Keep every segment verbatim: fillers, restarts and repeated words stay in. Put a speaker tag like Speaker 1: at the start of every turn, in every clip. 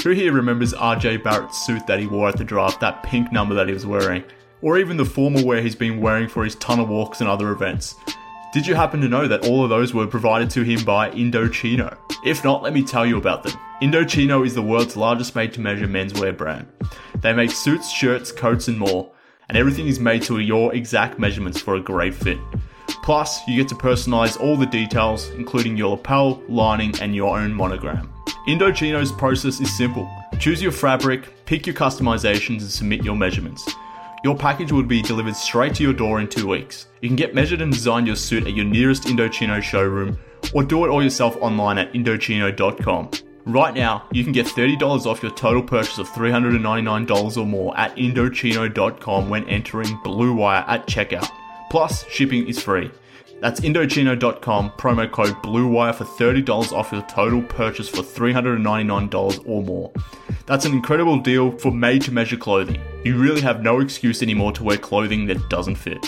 Speaker 1: Who here remembers R J Barrett's suit that he wore at the draft, that pink number that he was wearing? Or even the formal wear he's been wearing for his tunnel walks and other events? Did you happen to know that all of those were provided to him by Indochino? If not, let me tell you about them. Indochino is the world's largest made-to-measure menswear brand. They make suits, shirts, coats and more, and everything is made to your exact measurements for a great fit. Plus, you get to personalize all the details, including your lapel, lining, and your own monogram. Indochino's process is simple. Choose your fabric, pick your customizations, and submit your measurements. Your package will be delivered straight to your door in two weeks. You can get measured and design your suit at your nearest Indochino showroom, or do it all yourself online at Indochino dot com. Right now, you can get thirty dollars off your total purchase of three hundred ninety-nine dollars or more at Indochino dot com when entering Blue Wire at checkout. Plus, shipping is free. That's Indochino dot com, promo code BLUEWIRE for thirty dollars off your total purchase for three hundred ninety-nine dollars or more. That's an incredible deal for made-to-measure clothing. You really have no excuse anymore to wear clothing that doesn't fit.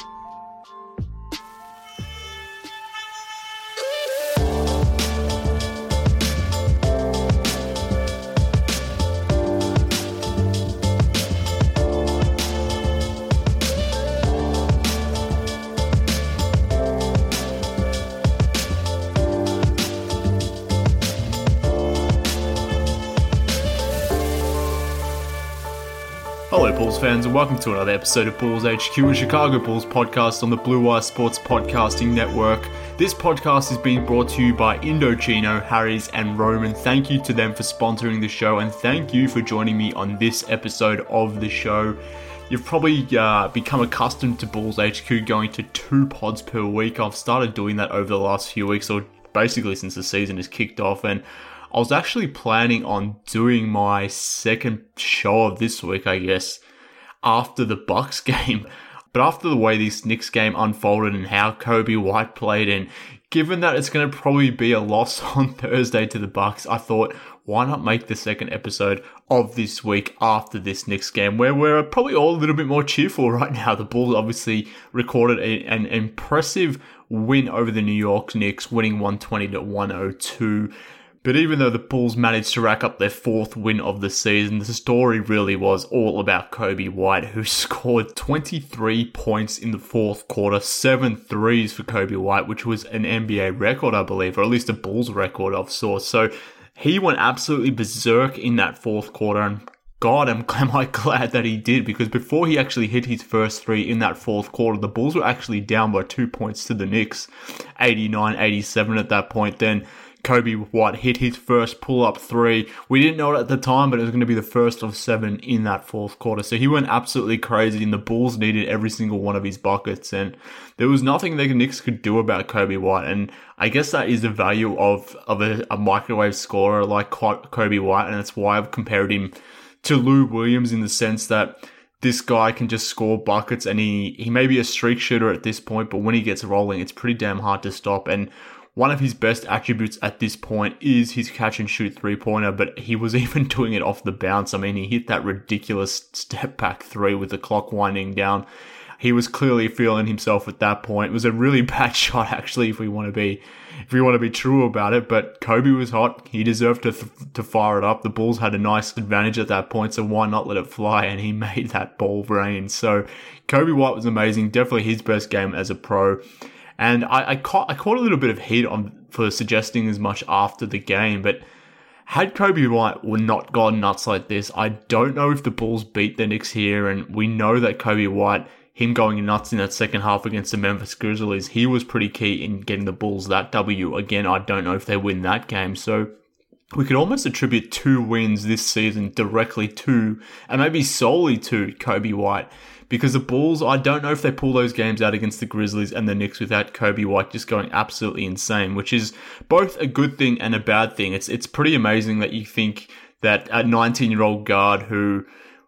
Speaker 1: Hello Bulls fans and welcome to another episode of Bulls H Q, a Chicago Bulls podcast on the Blue Wire Sports Podcasting Network. This podcast is being brought to you by Indochino, Harry's and Roman. Thank you to them for sponsoring the show and thank you for joining me on this episode of the show. You've probably uh, become accustomed to Bulls H Q going to two pods per week. I've started doing that over the last few weeks, or basically since the season has kicked off, and I was actually planning on doing my second show of this week, I guess, after the Bucks game. But after the way this Knicks game unfolded and how Coby White played, and given that it's going to probably be a loss on Thursday to the Bucks, I thought, why not make the second episode of this week after this Knicks game, where we're probably all a little bit more cheerful right now. The Bulls obviously recorded a, an impressive win over the New York Knicks, winning one twenty to one oh two. But even though the Bulls managed to rack up their fourth win of the season, the story really was all about Coby White, who scored twenty-three points in the fourth quarter, seven threes for Coby White, which was an N B A record, I believe, or at least a Bulls record of sorts. So he went absolutely berserk in that fourth quarter, and God, am, am I glad that he did, because before he actually hit his first three in that fourth quarter, the Bulls were actually down by two points to the Knicks, eighty-nine eighty-seven at that point. Then Coby White hit his first pull-up three. We didn't know it at the time, but it was going to be the first of seven in that fourth quarter. So he went absolutely crazy, and the Bulls needed every single one of his buckets. And there was nothing the Knicks could do about Coby White. And I guess that is the value of, of a, a microwave scorer like Coby White, and that's why I've compared him to Lou Williams in the sense that this guy can just score buckets, and he, he may be a streak shooter at this point, but when he gets rolling, it's pretty damn hard to stop. And one of his best attributes at this point is his catch and shoot three-pointer, but he was even doing it off the bounce. I mean, he hit that ridiculous step back three with the clock winding down. He was clearly feeling himself at that point. It was a really bad shot, actually, if we want to be, if we want to be true about it. But Coby was hot. He deserved to th- to fire it up. The Bulls had a nice advantage at that point, so why not let it fly? And he made that ball rain. So Coby White was amazing. Definitely his best game as a pro. And I, I caught I caught a little bit of heat on for suggesting as much after the game, but had Coby White not gone nuts like this, I don't know if the Bulls beat the Knicks here. And we know that Coby White, him going nuts in that second half against the Memphis Grizzlies, he was pretty key in getting the Bulls that W. Again, I don't know if they win that game. So we could almost attribute two wins this season directly to, and maybe solely to, Coby White. Because the Bulls, I don't know if they pull those games out against the Grizzlies and the Knicks without Coby White just going absolutely insane, which is both a good thing and a bad thing. It's it's pretty amazing that you think that a nineteen-year-old guard who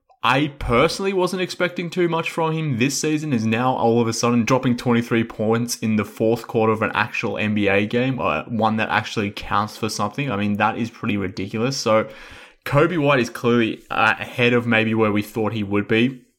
Speaker 1: I personally wasn't expecting too much from him this season is now all of a sudden dropping twenty-three points in the fourth quarter of an actual N B A game, or one that actually counts for something. I mean, that is pretty ridiculous. So Coby White is clearly uh, ahead of maybe where we thought he would be.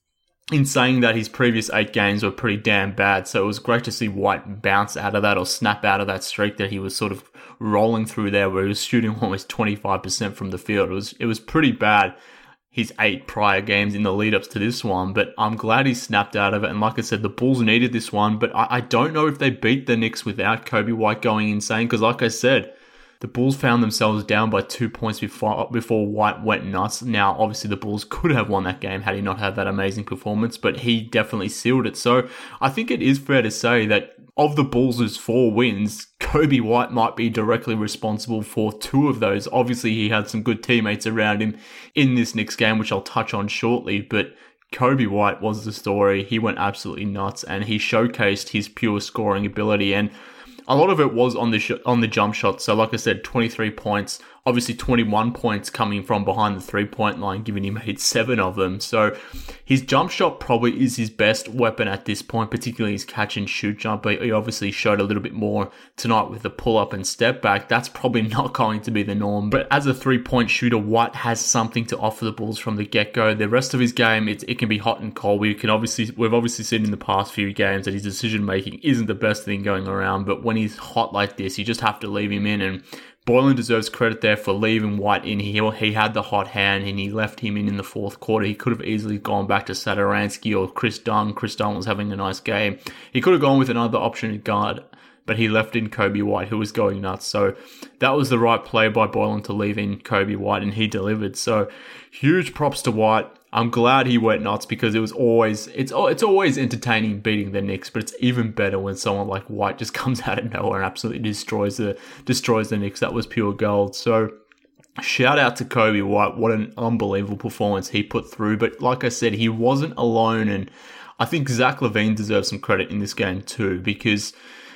Speaker 1: in saying that, his previous eight games were pretty damn bad, so it was great to see White bounce out of that or snap out of that streak that he was sort of rolling through there, where he was shooting almost twenty-five percent from the field. It was it was pretty bad, his eight prior games in the lead-ups to this one, but I'm glad he snapped out of it. And like I said, the Bulls needed this one, but I, I don't know if they beat the Knicks without Coby White going insane, because like I said, the Bulls found themselves down by two points before before White went nuts. Now, obviously, the Bulls could have won that game had he not had that amazing performance, but he definitely sealed it. So I think it is fair to say that of the Bulls' four wins, Coby White might be directly responsible for two of those. Obviously, he had some good teammates around him in this Knicks game, which I'll touch on shortly, but Coby White was the story. He went absolutely nuts, and he showcased his pure scoring ability, and a lot of it was on the sh- on the jump shot. So like I said, twenty-three points, obviously twenty-one points coming from behind the three-point line, given he made seven of them. So his jump shot probably is his best weapon at this point, particularly his catch and shoot jumper. He obviously showed a little bit more tonight with the pull-up and step back. That's probably not going to be the norm. But as a three-point shooter, White has something to offer the Bulls from the get-go. The rest of his game, it, it can be hot and cold. We can obviously, we've obviously seen in the past few games that his decision-making isn't the best thing going around, but when he's hot like this, you just have to leave him in, and Boylen deserves credit there for leaving White in. He, he had the hot hand and he left him in in the fourth quarter. He could have easily gone back to Satoransky or Chris Dunn. Chris Dunn was having a nice game. He could have gone with another option at guard, but he left in Coby White, who was going nuts. So that was the right play by Boylen to leave in Coby White, and he delivered. So huge props to White. I'm glad he went nuts, because it was always it's it's always entertaining beating the Knicks, but it's even better when someone like White just comes out of nowhere and absolutely destroys the destroys the Knicks. That was pure gold. So shout out to Coby White. What an unbelievable performance he put through. But like I said, he wasn't alone, and I think Zach LaVine deserves some credit in this game too, because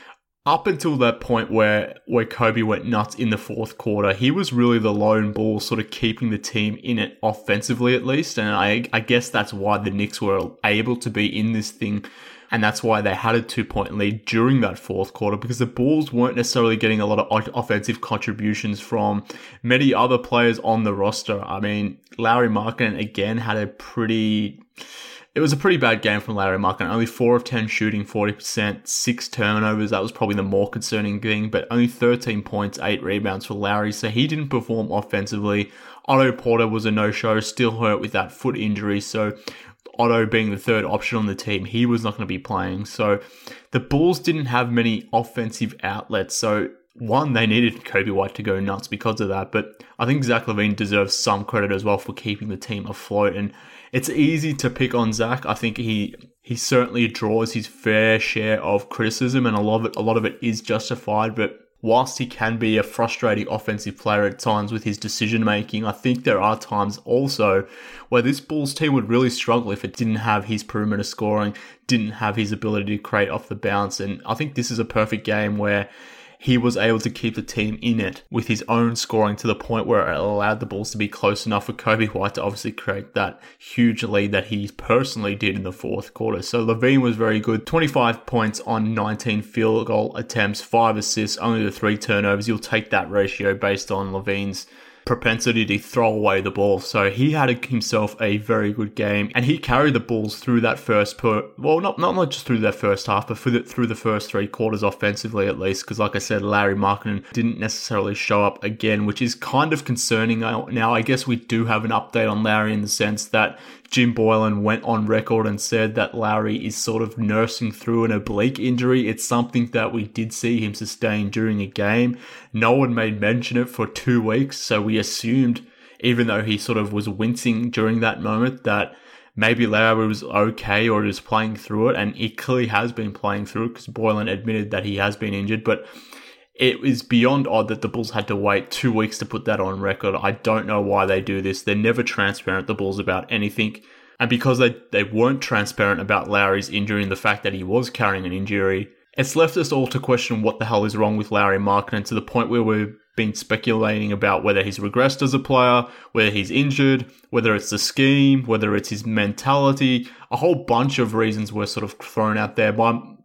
Speaker 1: up until that point where, where Coby went nuts in the fourth quarter, he was really the lone Bull, sort of keeping the team in it offensively at least. And I, I guess that's why the Knicks were able to be in this thing. And that's why they had a two-point lead during that fourth quarter, because the Bulls weren't necessarily getting a lot of offensive contributions from many other players on the roster. I mean, Lauri Markkanen again had a pretty... It was a pretty bad game from Lauri Markkanen. Only four of ten shooting, forty percent, six turnovers. That was probably the more concerning thing, but only thirteen points, eight rebounds for Lauri, so he didn't perform offensively. Otto Porter was a no-show, still hurt with that foot injury, so Otto being the third option on the team, he was not going to be playing. So the Bulls didn't have many offensive outlets, so one, they needed Coby White to go nuts because of that, but I think Zach LaVine deserves some credit as well for keeping the team afloat. And it's easy to pick on Zach. I think he he certainly draws his fair share of criticism, and a lot of it, a lot of it is justified. But whilst he can be a frustrating offensive player at times with his decision making, I think there are times also where this Bulls team would really struggle if it didn't have his perimeter scoring, didn't have his ability to create off the bounce. And I think this is a perfect game where he was able to keep the team in it with his own scoring to the point where it allowed the Bulls to be close enough for Coby White to obviously create that huge lead that he personally did in the fourth quarter. So LaVine was very good. twenty-five points on nineteen field goal attempts, five assists, only the three turnovers. You'll take that ratio based on LaVine's propensity to throw away the ball. So he had himself a very good game, and he carried the Bulls through that first per well not not, not just through that first half, but through the, through the first three quarters offensively at least, because like I said, Lauri Markkanen didn't necessarily show up again, which is kind of concerning. Now I guess we do have an update on Lauri in the sense that Jim Boylen went on record and said that Lauri is sort of nursing through an oblique injury. It's something that we did see him sustain during a game. No one made mention of it for two weeks, so we assumed, even though he sort of was wincing during that moment, that maybe Lauri was okay or was playing through it, and he clearly has been playing through it because Boylen admitted that he has been injured, but it is beyond odd that the Bulls had to wait two weeks to put that on record. I don't know why they do this. They're never transparent, the Bulls, about anything. And because they, they weren't transparent about Lauri's injury and the fact that he was carrying an injury, it's left us all to question what the hell is wrong with Lauri Markkanen, to the point where we've been speculating about whether he's regressed as a player, whether he's injured, whether it's the scheme, whether it's his mentality. A whole bunch of reasons were sort of thrown out there. My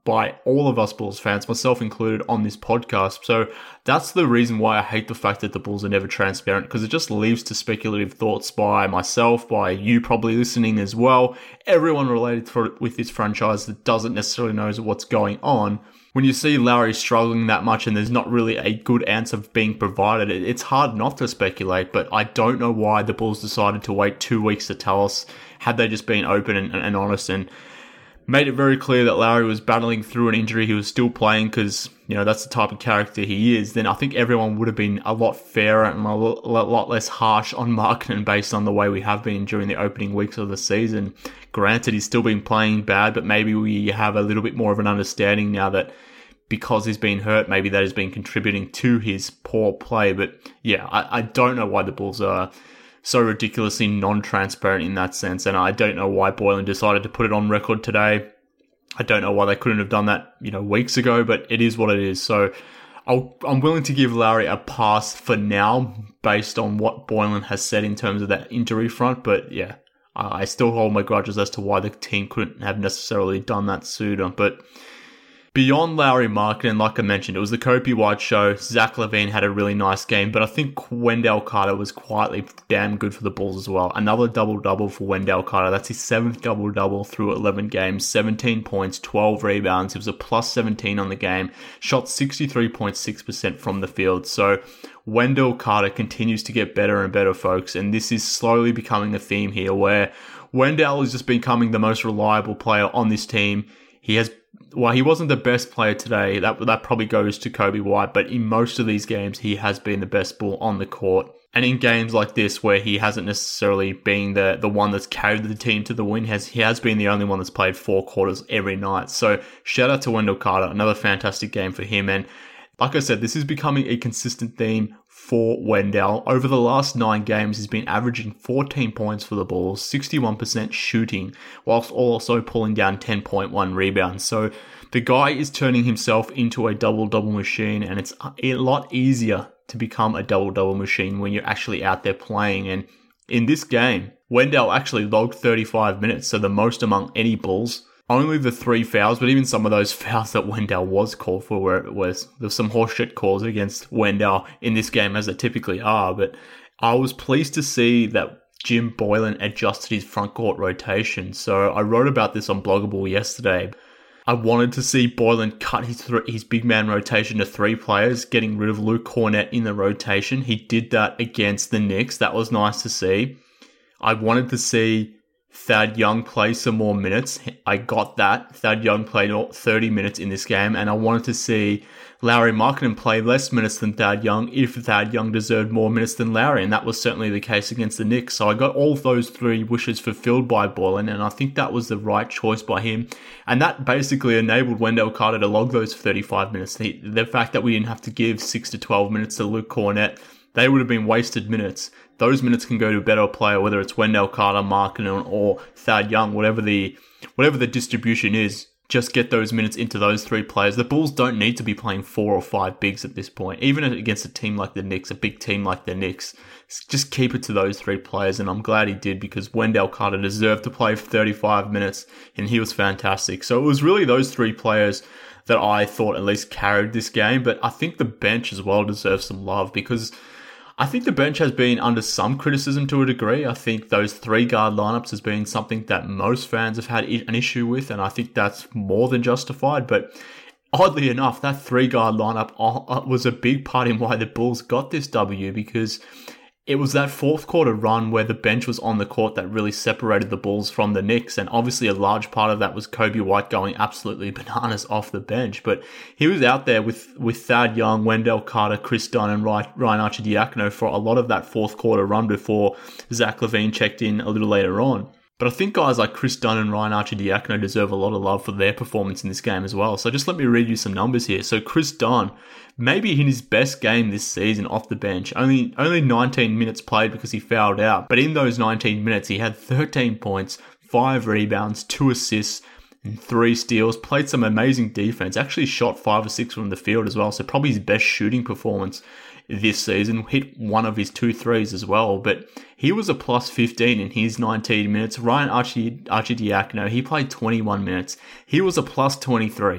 Speaker 1: by all of us Bulls fans, myself included, on this podcast. So that's the reason why I hate the fact that the Bulls are never transparent, because it just leaves to speculative thoughts by myself, by you probably listening as well, everyone related to, with this franchise that doesn't necessarily know what's going on. When you see Lowry struggling that much and there's not really a good answer being provided, it's hard not to speculate, but I don't know why the Bulls decided to wait two weeks to tell us. Had they just been open and, and honest and made it very clear that Lowry was battling through an injury, he was still playing because, you know, that's the type of character he is, then I think everyone would have been a lot fairer and a lot less harsh on Markkanen based on the way we have been during the opening weeks of the season. Granted, he's still been playing bad, but maybe we have a little bit more of an understanding now that because he's been hurt, maybe that has been contributing to his poor play. But yeah, I, I don't know why the Bulls are so ridiculously non-transparent in that sense, and I don't know why Boylen decided to put it on record today. I don't know why they couldn't have done that, you know, weeks ago, but it is what it is. So I'll, I'm willing to give Lowry a pass for now based on what Boylen has said in terms of that injury front, but yeah, I still hold my grudges as to why the team couldn't have necessarily done that sooner. But beyond Lowry Markkanen, like I mentioned, it was the Kobe White show. Zach LaVine had a really nice game, but I think Wendell Carter was quietly damn good for the Bulls as well. Another double-double for Wendell Carter. That's his seventh double-double through eleven games, seventeen points, twelve rebounds. He was a plus seventeen on the game, shot sixty-three point six percent from the field. So Wendell Carter continues to get better and better, folks, and this is slowly becoming a theme here where Wendell is just becoming the most reliable player on this team. He has Well, he wasn't the best player today. That that probably goes to Kobe White. But in most of these games, he has been the best Bull on the court. And in games like this, where he hasn't necessarily been the, the one that's carried the team to the win, has he has been the only one that's played four quarters every night. So shout out to Wendell Carter. Another fantastic game for him. And like I said, this is becoming a consistent theme for Wendell. Over the last nine games, he's been averaging fourteen points for the Bulls, sixty-one percent shooting, whilst also pulling down ten point one rebounds. So the guy is turning himself into a double-double machine, and it's a lot easier to become a double-double machine when you're actually out there playing. And in this game, Wendell actually logged thirty-five minutes, so the most among any Bulls. Only the three fouls, but even some of those fouls that Wendell was called for, where it was, there was some horseshit calls against Wendell in this game, as there typically are. But I was pleased to see that Jim Boylen adjusted his front court rotation. So I wrote about this on Bloggable yesterday. I wanted to see Boylen cut his th- his big man rotation to three players, getting rid of Luke Kornet in the rotation. He did that against the Knicks. That was nice to see. I wanted to see Thad Young play some more minutes. I got that. Thad Young played thirty minutes in this game, and I wanted to see Lowry Markkanen play less minutes than Thad Young if Thad Young deserved more minutes than Lowry, and that was certainly the case against the Knicks. So I got all of those three wishes fulfilled by Boylen, and I think that was the right choice by him. And that basically enabled Wendell Carter to log those thirty-five minutes. The, the fact that we didn't have to give six to twelve minutes to Luke Kornet, they would have been wasted minutes. Those minutes can go to a better player, whether it's Wendell Carter, Markkanen, or Thad Young, whatever the whatever the distribution is. Just get those minutes into those three players. The Bulls don't need to be playing four or five bigs at this point. Even against a team like the Knicks, a big team like the Knicks, just keep it to those three players. And I'm glad he did, because Wendell Carter deserved to play for thirty-five minutes, and he was fantastic. So it was really those three players that I thought at least carried this game. But I think the bench as well deserves some love, because I think the bench has been under some criticism to a degree. I think those three guard lineups has been something that most fans have had an issue with, and I think that's more than justified. But oddly enough, that three guard lineup was a big part in why the Bulls got this W, because it was that fourth quarter run where the bench was on the court that really separated the Bulls from the Knicks. And obviously a large part of that was Kobe White going absolutely bananas off the bench. But he was out there with, with Thad Young, Wendell Carter, Chris Dunn, and Ryan Arcidiacono for a lot of that fourth quarter run before Zach LaVine checked in a little later on. But I think guys like Chris Dunn and Ryan Arcidiacono deserve a lot of love for their performance in this game as well. So just let me read you some numbers here. So Chris Dunn, maybe in his best game this season off the bench, only only nineteen minutes played because he fouled out. But in those nineteen minutes, he had thirteen points, five rebounds, two assists, and three steals. Played some amazing defense. Actually shot five or six from the field as well. So probably his best shooting performance this season. Hit one of his two threes as well, but he was a plus fifteen in his nineteen minutes. Ryan Archie Arcidiacono, he played twenty-one minutes. He was a plus twenty-three.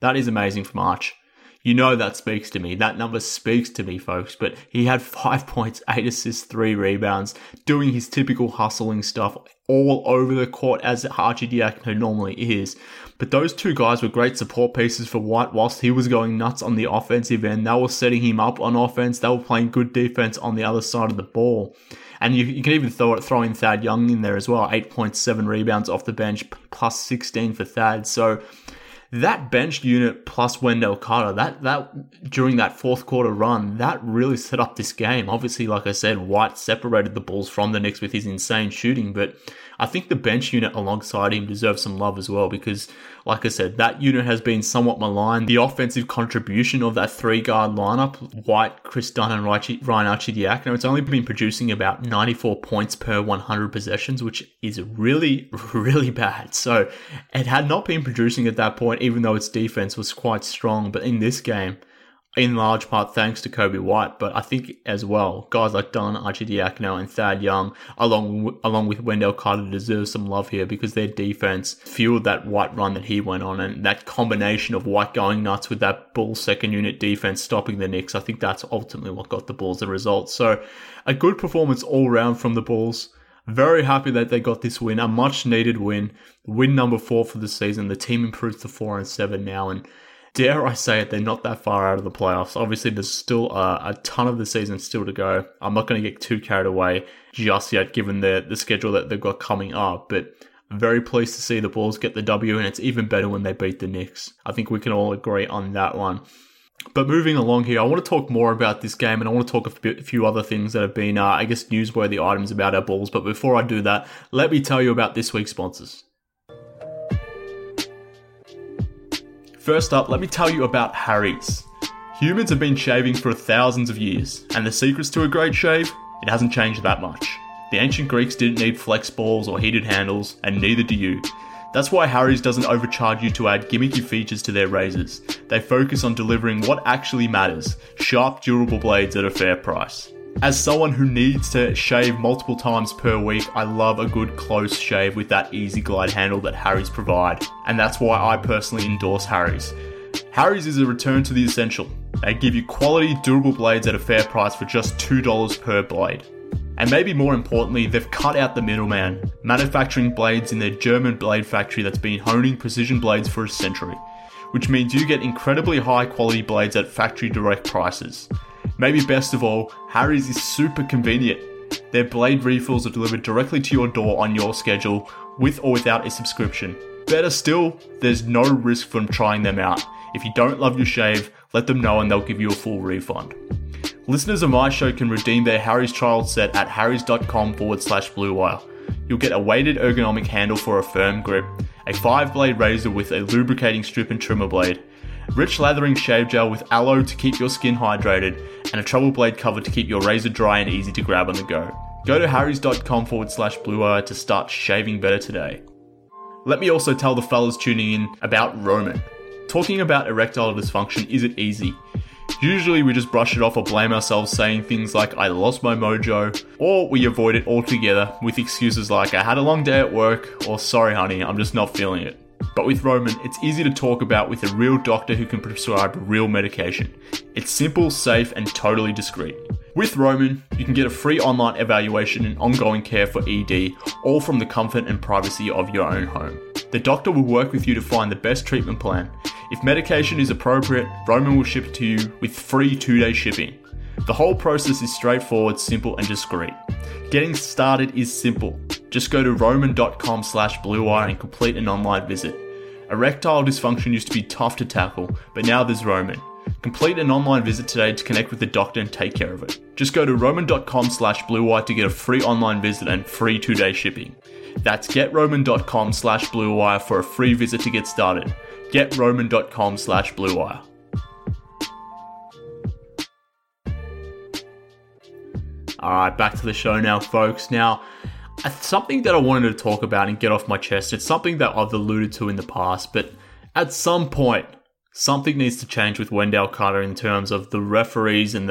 Speaker 1: That is amazing from Arch. You know that speaks to me. That number speaks to me, folks. But he had five points, eight assists, three rebounds, doing his typical hustling stuff all over the court as Arcidiacono normally is. But those two guys were great support pieces for White whilst he was going nuts on the offensive end. They were setting him up on offense. They were playing good defense on the other side of the ball. And you, you can even throw, throw in Thad Young in there as well. eight point seven rebounds off the bench, plus sixteen for Thad. So that bench unit plus Wendell Carter, that that during that fourth quarter run, that really set up this game. Obviously, like I said, White separated the Bulls from the Knicks with his insane shooting, but I think the bench unit alongside him deserves some love as well because, like I said, that unit has been somewhat maligned. The offensive contribution of that three-guard lineup, White, Chris Dunn, and Ryan Arcidiacono, it's only been producing about ninety-four points per one hundred possessions, which is really, really bad. So it had not been producing at that point, even though its defense was quite strong. But in this game, in large part thanks to Coby White, but I think as well, guys like Dunn, Arcidiacono, and Thad Young, along, along with Wendell Carter, deserve some love here because their defense fueled that White run that he went on, and that combination of White going nuts with that Bulls second unit defense stopping the Knicks, I think that's ultimately what got the Bulls the result. So a good performance all round from the Bulls. Very happy that they got this win, a much needed win. Win number four for the season. The team improves to four and seven now, and dare I say it, they're not that far out of the playoffs. Obviously, there's still a, a ton of the season still to go. I'm not going to get too carried away just yet, given the, the schedule that they've got coming up. But I'm very pleased to see the Bulls get the W, and it's even better when they beat the Knicks. I think we can all agree on that one. But moving along here, I want to talk more about this game, and I want to talk a, bit, a few other things that have been, uh, I guess, newsworthy items about our Bulls. But before I do that, let me tell you about this week's sponsors. First up, let me tell you about Harry's. Humans have been shaving for thousands of years, and the secrets to a great shave? It hasn't changed that much. The ancient Greeks didn't need flex balls or heated handles, and neither do you. That's why Harry's doesn't overcharge you to add gimmicky features to their razors. They focus on delivering what actually matters, sharp, durable blades at a fair price. As someone who needs to shave multiple times per week, I love a good close shave with that easy glide handle that Harry's provide, and that's why I personally endorse Harry's. Harry's is a return to the essential. They give you quality, durable blades at a fair price for just two dollars per blade. And maybe more importantly, they've cut out the middleman, manufacturing blades in their German blade factory that's been honing precision blades for a century, which means you get incredibly high quality blades at factory direct prices. Maybe best of all, Harry's is super convenient. Their blade refills are delivered directly to your door on your schedule, with or without a subscription. Better still, there's no risk from trying them out. If you don't love your shave, let them know and they'll give you a full refund. Listeners of my show can redeem their Harry's trial set at harrys.com forward slash bluewire. You'll get a weighted ergonomic handle for a firm grip, a five blade razor with a lubricating strip and trimmer blade, rich lathering shave gel with aloe to keep your skin hydrated, and a trouble blade cover to keep your razor dry and easy to grab on the go. Go to harrys.com forward slash bluewire to start shaving better today. Let me also tell the fellas tuning in about Roman. Talking about erectile dysfunction isn't easy. Usually we just brush it off or blame ourselves saying things like I lost my mojo, or we avoid it altogether with excuses like I had a long day at work, or sorry honey, I'm just not feeling it. But with Roman, it's easy to talk about with a real doctor who can prescribe real medication. It's simple, safe, and totally discreet. With Roman, you can get a free online evaluation and ongoing care for E D, all from the comfort and privacy of your own home. The doctor will work with you to find the best treatment plan. If medication is appropriate, Roman will ship it to you with free two-day shipping. The whole process is straightforward, simple, and discreet. Getting started is simple. Just go to roman.com slash bluewire and complete an online visit. Erectile dysfunction used to be tough to tackle, but now there's Roman. Complete an online visit today to connect with the doctor and take care of it. Just go to roman.com slash bluewire to get a free online visit and free two-day shipping. That's getroman.com slash bluewire for a free visit to get started. getroman.com slash bluewire. Alright, back to the show now, folks. Now, something that I wanted to talk about and get off my chest, it's something that I've alluded to in the past, but at some point, something needs to change with Wendell Carter in terms of the referees and the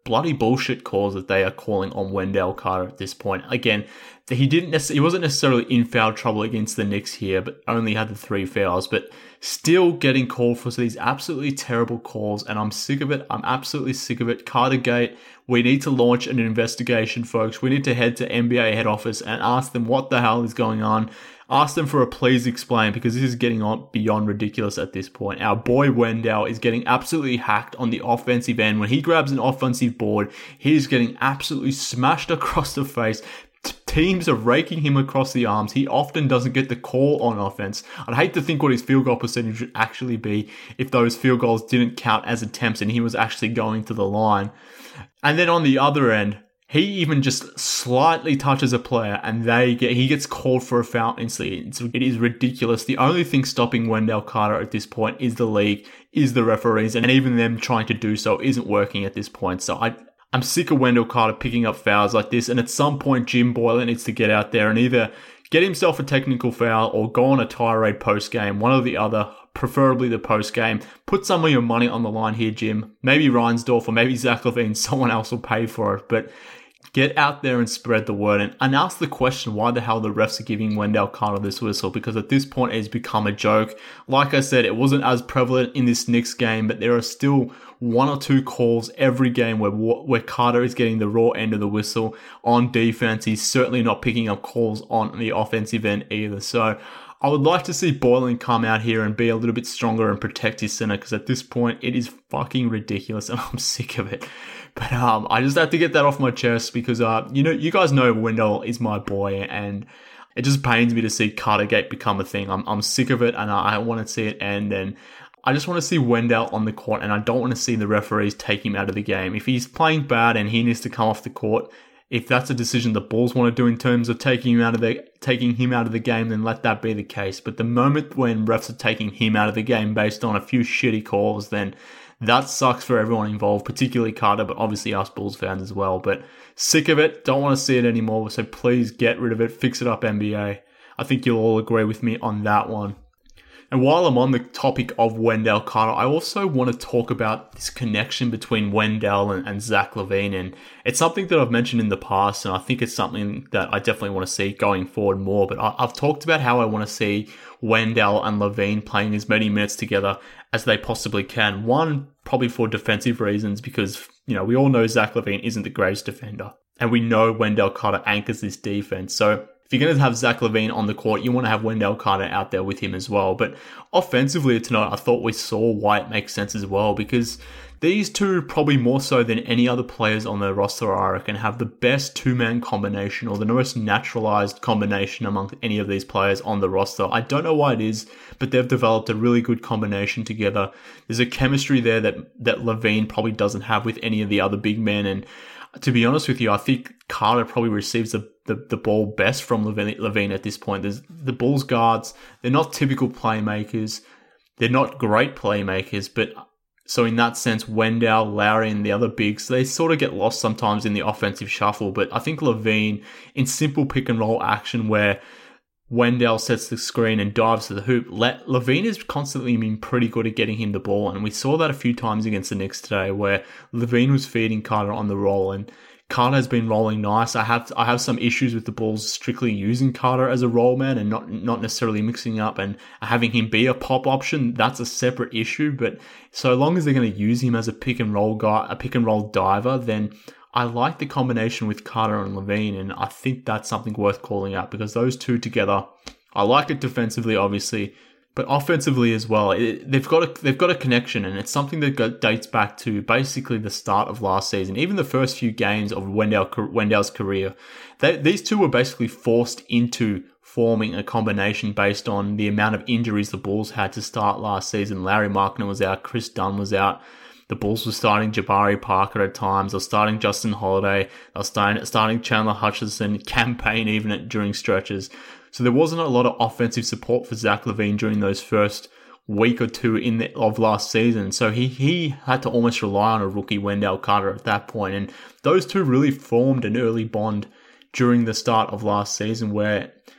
Speaker 1: bloody bullshit calls that they are calling on Wendell Carter at this point. Again, he didn't necessarily, he wasn't necessarily in foul trouble against the Knicks here, but only had the three fouls, but still getting called for these absolutely terrible calls, and I'm sick of it. I'm absolutely sick of it. Cartergate, we need to launch an investigation, folks. We need to head to N B A head office and ask them what the hell is going on. Ask them for a please explain, because this is getting on beyond ridiculous at this point. Our boy Wendell is getting absolutely hacked on the offensive end. When he grabs an offensive board, he is getting absolutely smashed across the face. T- teams are raking him across the arms. He often doesn't get the call on offense. I'd hate to think what his field goal percentage would actually be if those field goals didn't count as attempts and he was actually going to the line. And then on the other end, he even just slightly touches a player and they get he gets called for a foul instantly. It's, it is ridiculous. The only thing stopping Wendell Carter at this point is the league, is the referees, and even them trying to do so isn't working at this point. So I, I'm sick of Wendell Carter picking up fouls like this, and at some point Jim Boylen needs to get out there and either get himself a technical foul or go on a tirade post-game, one or the other, preferably the post-game. Put some of your money on the line here, Jim. Maybe Reinsdorf or maybe Zach LaVine, someone else will pay for it, but get out there and spread the word and, and ask the question why the hell the refs are giving Wendell Carter this whistle, because at this point it's become a joke. Like I said, it wasn't as prevalent in this Knicks game, but there are still one or two calls every game where where Carter is getting the raw end of the whistle on defense. He's certainly not picking up calls on the offensive end either. So I would like to see Boylen come out here and be a little bit stronger and protect his center, because at this point it is fucking ridiculous and I'm sick of it. But um, I just have to get that off my chest because uh, you know, you guys know Wendell is my boy, and it just pains me to see Cartergate become a thing. I'm I'm sick of it, and I, I want to see it end. And I just want to see Wendell on the court, and I don't want to see the referees take him out of the game. If he's playing bad and he needs to come off the court, if that's a decision the Bulls want to do in terms of taking him out of the taking him out of the game, then let that be the case. But the moment when refs are taking him out of the game based on a few shitty calls, then that sucks for everyone involved, particularly Carter, but obviously us Bulls fans as well. But sick of it, don't want to see it anymore, so please get rid of it, fix it up, N B A. I think you'll all agree with me on that one. And while I'm on the topic of Wendell Carter, I also want to talk about this connection between Wendell and, and Zach LaVine. And it's something that I've mentioned in the past, and I think it's something that I definitely want to see going forward more. But I, I've talked about how I want to see Wendell and LaVine playing as many minutes together as they possibly can. One, probably for defensive reasons, because, you know, we all know Zach LaVine isn't the greatest defender. And we know Wendell Carter anchors this defense. So if you're going to have Zach LaVine on the court, you want to have Wendell Carter out there with him as well. But offensively tonight, I thought we saw why it makes sense as well, because these two, probably more so than any other players on the roster, I reckon, have the best two-man combination, or the most naturalized combination among any of these players on the roster. I don't know why it is, but they've developed a really good combination together. There's a chemistry there that, that LaVine probably doesn't have with any of the other big men. And to be honest with you, I think Carter probably receives the The, the ball best from LaVine, LaVine at this point. There's the Bulls guards, they're not typical playmakers. They're not great playmakers, but so in that sense, Wendell, Lowry, and the other bigs, they sort of get lost sometimes in the offensive shuffle. But I think LaVine, in simple pick and roll action where Wendell sets the screen and dives to the hoop, let, LaVine has constantly been pretty good at getting him the ball. And we saw that a few times against the Knicks today, where LaVine was feeding Carter on the roll, and Carter has been rolling nice. I have I have some issues with the Bulls strictly using Carter as a roll man and not not necessarily mixing up and having him be a pop option. That's a separate issue. But so long as they're going to use him as a pick and roll guy, a pick and roll diver, then I like the combination with Carter and LaVine, and I think that's something worth calling out, because those two together, I like it defensively, obviously, but offensively as well. It, they've got a they've got a connection, and it's something that go, dates back to basically the start of last season, even the first few games of Wendell Wendell's career. They, these two were basically forced into forming a combination based on the amount of injuries the Bulls had to start last season. Larry Markkinen was out, Chris Dunn was out. The Bulls were starting Jabari Parker at times. They were starting Justin Holiday. They were starting, starting Chandler Hutchison, campaign even at, during stretches. So there wasn't a lot of offensive support for Zach LaVine during those first week or two in the, of last season. So he he had to almost rely on a rookie Wendell Carter at that point. And those two really formed an early bond during the start of last season, where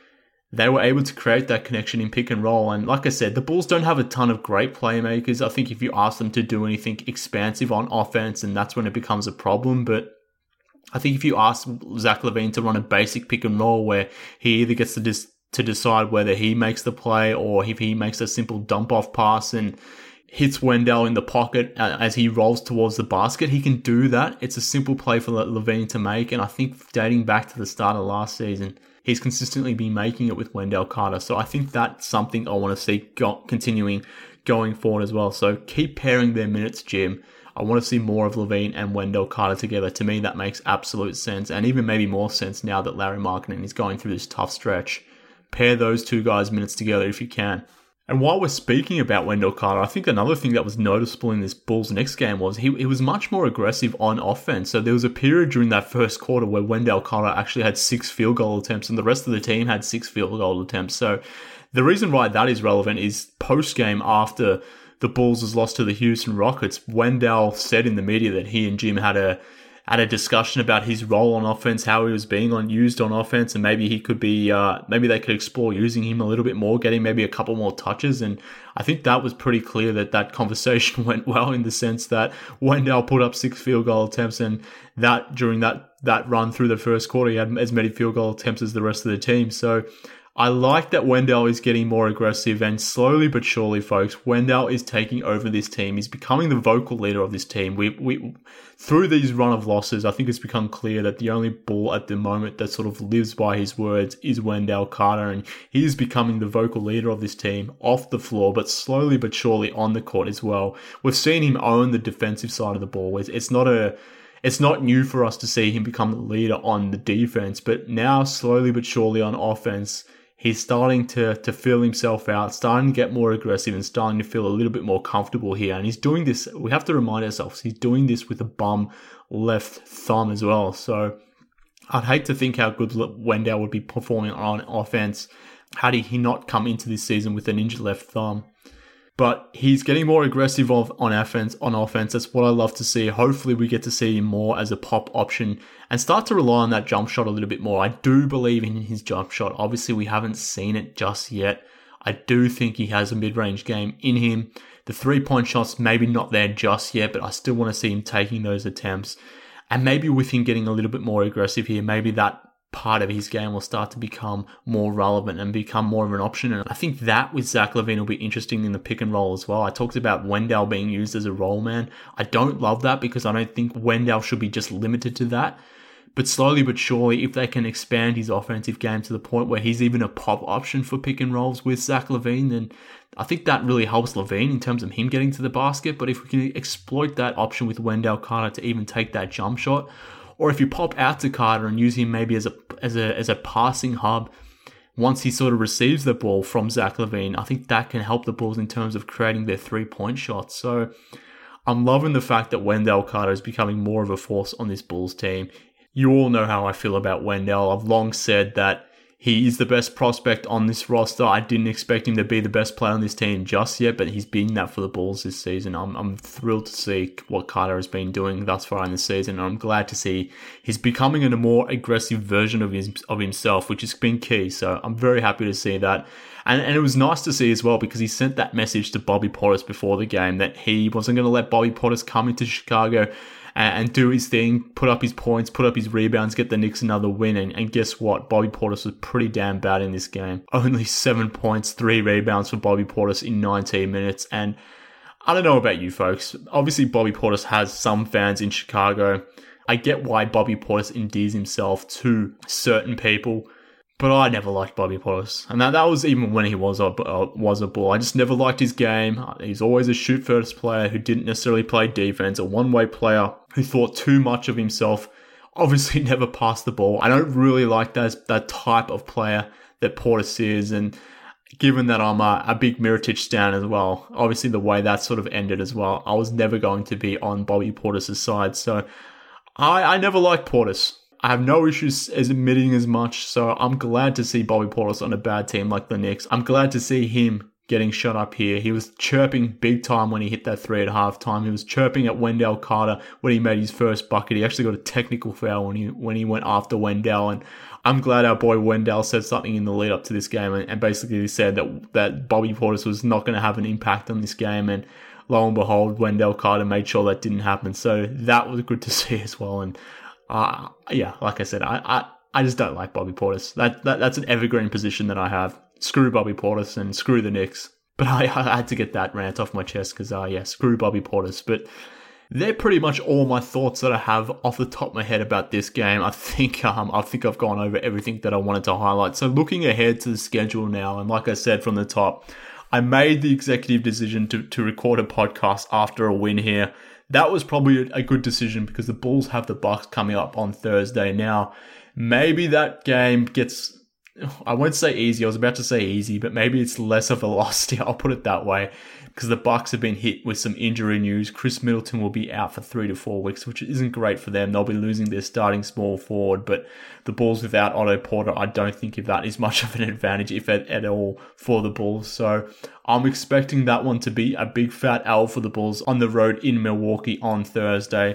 Speaker 1: they were able to create that connection in pick and roll. And like I said, the Bulls don't have a ton of great playmakers. I think if you ask them to do anything expansive on offense, and that's when it becomes a problem. But I think if you ask Zach LaVine to run a basic pick and roll where he either gets to dis- to decide whether he makes the play or if he makes a simple dump off pass and hits Wendell in the pocket as he rolls towards the basket, he can do that. It's a simple play for LaVine to make. And I think dating back to the start of last season, he's consistently been making it with Wendell Carter. So I think that's something I want to see go- continuing going forward as well. So keep pairing their minutes, Jim. I want to see more of LaVine and Wendell Carter together. To me, that makes absolute sense, and even maybe more sense now that Lauri Markkanen is going through this tough stretch. Pair those two guys' minutes together if you can. And while we're speaking about Wendell Carter, I think another thing that was noticeable in this Bulls next game was he, he was much more aggressive on offense. So there was a period during that first quarter where Wendell Carter actually had six field goal attempts and the rest of the team had six field goal attempts. So the reason why that is relevant is post-game after the Bulls' lost to the Houston Rockets, Wendell said in the media that he and Jim had a had a discussion about his role on offense, how he was being on used on offense, and maybe he could be, uh, maybe they could explore using him a little bit more, getting maybe a couple more touches. And I think that was pretty clear that that conversation went well in the sense that Wendell put up six field goal attempts, and that during that that run through the first quarter, he had as many field goal attempts as the rest of the team. So I like that Wendell is getting more aggressive, and slowly but surely, folks, Wendell is taking over this team. He's becoming the vocal leader of this team. We, we, through these run of losses, I think it's become clear that the only Bull at the moment that sort of lives by his words is Wendell Carter, and he is becoming the vocal leader of this team off the floor, but slowly but surely on the court as well. We've seen him own the defensive side of the ball. It's, it's not a It's not new for us to see him become the leader on the defense, but now slowly but surely on offense, he's starting to, to feel himself out, starting to get more aggressive and starting to feel a little bit more comfortable here. And he's doing this, we have to remind ourselves, he's doing this with a bum left thumb as well. So I'd hate to think how good Wendell would be performing on offense had he not come into this season with an injured left thumb. But he's getting more aggressive on offense. On offense, that's what I love to see. Hopefully, we get to see him more as a pop option and start to rely on that jump shot a little bit more. I do believe in his jump shot. Obviously, we haven't seen it just yet. I do think he has a mid-range game in him. The three-point shots maybe not there just yet, but I still want to see him taking those attempts. And maybe with him getting a little bit more aggressive here, maybe that part of his game will start to become more relevant and become more of an option. And I think that with Zach LaVine will be interesting in the pick and roll as well. I talked about Wendell being used as a roll man. I don't love that because I don't think Wendell should be just limited to that. But slowly but surely, if they can expand his offensive game to the point where he's even a pop option for pick and rolls with Zach LaVine, then I think that really helps LaVine in terms of him getting to the basket. But if we can exploit that option with Wendell Carter to even take that jump shot, or if you pop out to Carter and use him maybe as a as a as a passing hub once he sort of receives the ball from Zach LaVine, I think that can help the Bulls in terms of creating their three-point shots. So I'm loving the fact that Wendell Carter is becoming more of a force on this Bulls team. You all know how I feel about Wendell. I've long said that he is the best prospect on this roster. I didn't expect him to be the best player on this team just yet, but he's been that for the Bulls this season. I'm I'm thrilled to see what Carter has been doing thus far in the season, and I'm glad to see he's becoming a more aggressive version of his of himself, which has been key. So I'm very happy to see that. And, and it was nice to see as well because he sent that message to Bobby Portis before the game that he wasn't going to let Bobby Portis come into Chicago and do his thing, put up his points, put up his rebounds, get the Knicks another win. And, and guess what? Bobby Portis was pretty damn bad in this game. Only seven points, three rebounds for Bobby Portis in nineteen minutes. And I don't know about you folks. Obviously, Bobby Portis has some fans in Chicago. I get why Bobby Portis endears himself to certain people, but I never liked Bobby Portis. And that, that was even when he was a, uh, was a Bull. I just never liked his game. He's always a shoot-first player who didn't necessarily play defense, a one-way player who thought too much of himself, obviously never passed the ball. I don't really like that, that type of player that Portis is, and given that I'm a, a big Mirotic stan as well, obviously the way that sort of ended as well, I was never going to be on Bobby Portis' side. So I, I never liked Portis. I have no issues as admitting as much, so I'm glad to see Bobby Portis on a bad team like the Knicks. I'm glad to see him getting shut up here. He was chirping big time when he hit that three at halftime. He was chirping at Wendell Carter when he made his first bucket. He actually got a technical foul when he when he went after Wendell, and I'm glad our boy Wendell said something in the lead up to this game and, and basically said that that Bobby Portis was not going to have an impact on this game, and lo and behold, Wendell Carter made sure that didn't happen. So that was good to see as well. And uh, yeah, like I said, I, I I just don't like Bobby Portis. That, that that's an evergreen position that I have. Screw Bobby Portis and screw the Knicks. But I, I had to get that rant off my chest because, uh, yeah, screw Bobby Portis. But they're pretty much all my thoughts that I have off the top of my head about this game. I think um, I think I've gone over everything that I wanted to highlight. So looking ahead to the schedule now, and like I said from the top, I made the executive decision to, to record a podcast after a win here. That was probably a good decision because the Bulls have the Bucks coming up on Thursday. Now, maybe that game gets, I won't say easy, I was about to say easy, but maybe it's less of a loss. I'll put it that way, because the Bucks have been hit with some injury news. Chris Middleton will be out for three to four weeks, which isn't great for them. They'll be losing their starting small forward, but the Bulls without Otto Porter, I don't think if that is much of an advantage, if at, at all, for the Bulls. So I'm expecting that one to be a big fat L for the Bulls on the road in Milwaukee on Thursday.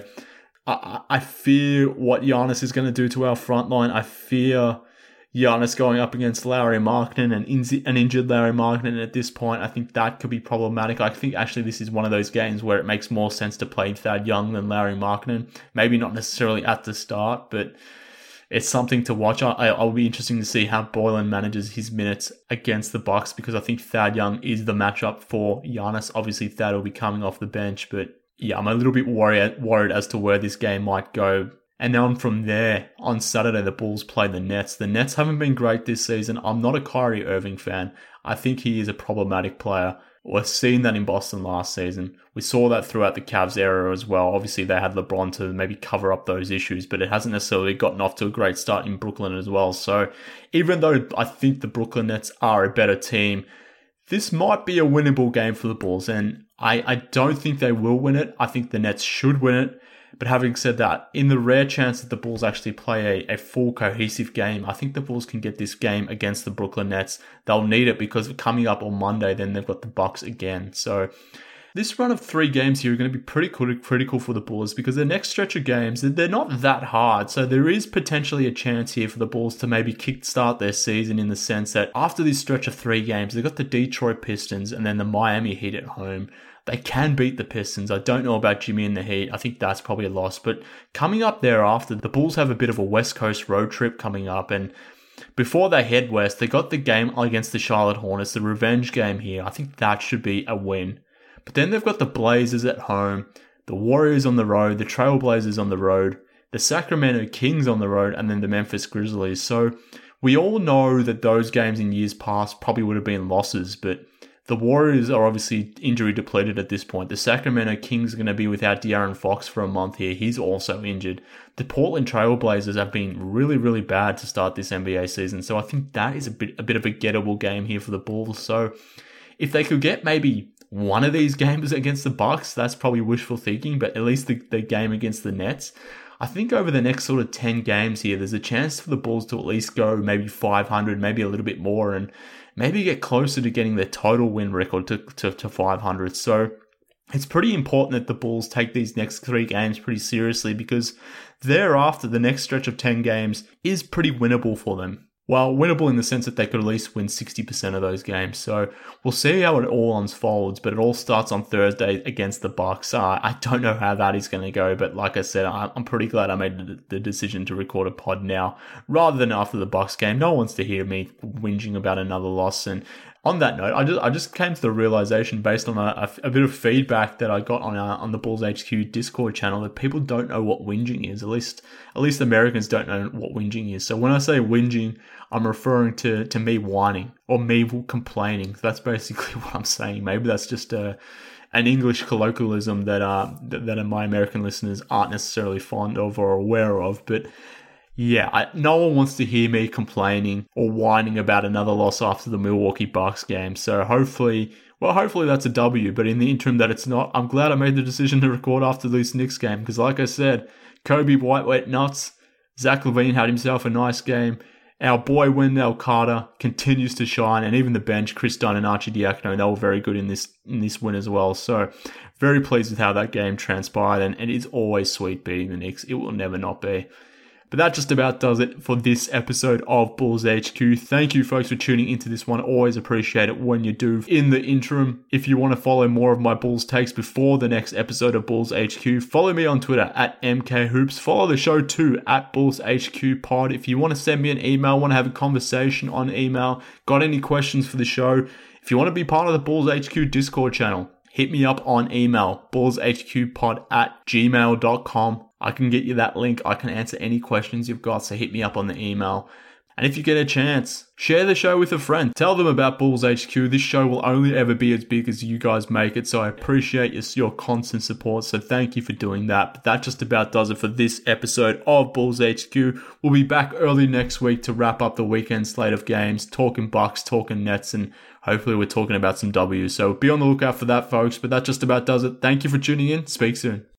Speaker 1: I, I fear what Giannis is going to do to our front line. I fear Giannis going up against Lauri Markkanen and in- an injured Lauri Markkanen at this point. I think that could be problematic. I think actually this is one of those games where it makes more sense to play Thad Young than Lauri Markkanen. Maybe not necessarily at the start, but it's something to watch. I, I'll be interesting to see how Boylen manages his minutes against the Bucks, because I think Thad Young is the matchup for Giannis. Obviously, Thad will be coming off the bench, but yeah, I'm a little bit worried worried as to where this game might go. And then from there, on Saturday, the Bulls play the Nets. The Nets haven't been great this season. I'm not a Kyrie Irving fan. I think he is a problematic player. We've seen that in Boston last season. We saw that throughout the Cavs era as well. Obviously, they had LeBron to maybe cover up those issues, but it hasn't necessarily gotten off to a great start in Brooklyn as well. So even though I think the Brooklyn Nets are a better team, this might be a winnable game for the Bulls, and I, I don't think they will win it. I think the Nets should win it. But having said that, in the rare chance that the Bulls actually play a, a full cohesive game, I think the Bulls can get this game against the Brooklyn Nets. They'll need it because coming up on Monday, then they've got the Bucks again. So this run of three games here are going to be pretty critical for the Bulls, because the next stretch of games, they're not that hard. So there is potentially a chance here for the Bulls to maybe kickstart their season, in the sense that after this stretch of three games, they've got the Detroit Pistons and then the Miami Heat at home. They can beat the Pistons. I don't know about Jimmy and the Heat. I think that's probably a loss. But coming up thereafter, the Bulls have a bit of a West Coast road trip coming up. And before they head west, they got the game against the Charlotte Hornets, the revenge game here. I think that should be a win. But then they've got the Blazers at home, the Warriors on the road, the Trailblazers on the road, the Sacramento Kings on the road, and then the Memphis Grizzlies. So we all know that those games in years past probably would have been losses, but the Warriors are obviously injury depleted at this point. The Sacramento Kings are going to be without De'Aaron Fox for a month here. He's also injured. The Portland Trailblazers have been really, really bad to start this N B A season. So I think that is a bit, a bit of a gettable game here for the Bulls. So if they could get maybe one of these games against the Bucks, that's probably wishful thinking, but at least the, the game against the Nets, I think over the next sort of ten games here, there's a chance for the Bulls to at least go maybe five hundred, maybe a little bit more, and maybe get closer to getting their total win record to, to, to five hundred. So it's pretty important that the Bulls take these next three games pretty seriously, because thereafter, the next stretch of ten games is pretty winnable for them. Well, winnable in the sense that they could at least win sixty percent of those games. So we'll see how it all unfolds, but it all starts on Thursday against the Bucks. Uh, I don't know how that is going to go, but like I said, I'm pretty glad I made the decision to record a pod now rather than after the Bucks game. No one wants to hear me whinging about another loss. And on that note, I just I just came to the realization, based on a, a, a bit of feedback that I got on our, on the Bulls H Q Discord channel, that people don't know what whinging is. At least at least Americans don't know what whinging is. So when I say whinging, I'm referring to, to me whining or me complaining. That's basically what I'm saying. Maybe that's just a an English colloquialism that uh that, that my American listeners aren't necessarily fond of or aware of, but yeah, I, no one wants to hear me complaining or whining about another loss after the Milwaukee Bucks game. So hopefully, well, hopefully that's a W. But in the interim that it's not, I'm glad I made the decision to record after this Knicks game, because like I said, Kobe White went nuts. Zach LaVine had himself a nice game. Our boy Wendell Carter continues to shine, and even the bench, Chris Dunn and Archie Diacono, they were very good in this in this win as well. So very pleased with how that game transpired, and, and it's always sweet beating the Knicks. It will never not be. But that just about does it for this episode of Bulls H Q. Thank you, folks, for tuning into this one. Always appreciate it when you do. In the interim, if you want to follow more of my Bulls takes before the next episode of Bulls H Q, follow me on Twitter at M K Hoops. Follow the show too at Bulls H Q Pod. If you want to send me an email, want to have a conversation on email, got any questions for the show, if you want to be part of the Bulls H Q Discord channel, hit me up on email, bullshqpod at gmail dot com. I can get you that link. I can answer any questions you've got, so hit me up on the email. And if you get a chance, share the show with a friend. Tell them about Bulls H Q. This show will only ever be as big as you guys make it, so I appreciate your, your constant support, so thank you for doing that. But that just about does it for this episode of Bulls H Q. We'll be back early next week to wrap up the weekend slate of games, talking Bucks, talking Nets, and hopefully we're talking about some W's. So be on the lookout for that, folks. But that just about does it. Thank you for tuning in. Speak soon.